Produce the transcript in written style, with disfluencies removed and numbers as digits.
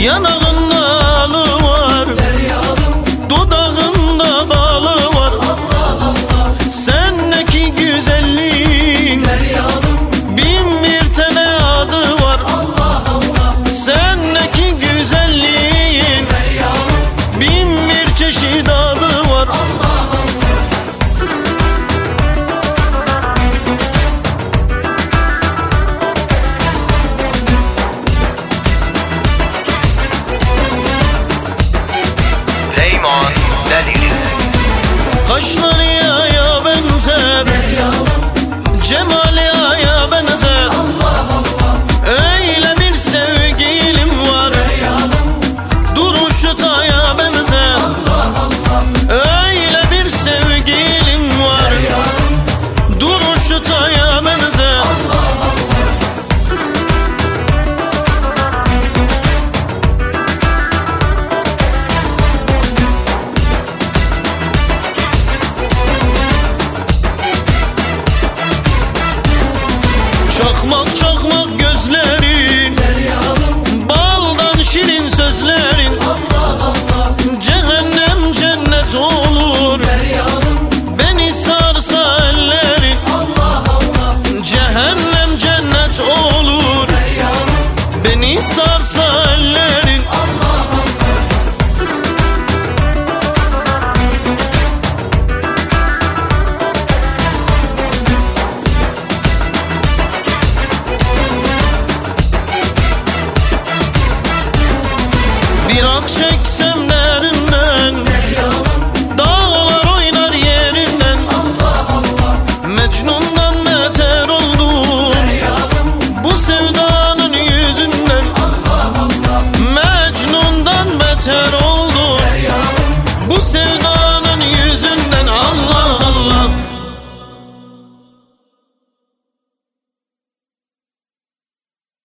Yanağında alı var, dudağında balı var. Sendeki güzelliğin bin bir tane adı var. Sendeki güzelliğin bin bir çeşit adı var. Kaşları yaya benzer, cemali yaya benzer. Öyle bir sevgilim var, duruşu taya benzer. Öyle bir sevgilim var, duruşu taya benzer. Çakmak çakmak gözlerin, baldan şirin sözlerin. Cehennem cennet olur, beni sarsa ellerin. Cehennem cennet olur, beni sarsa ellerin. Bir akçe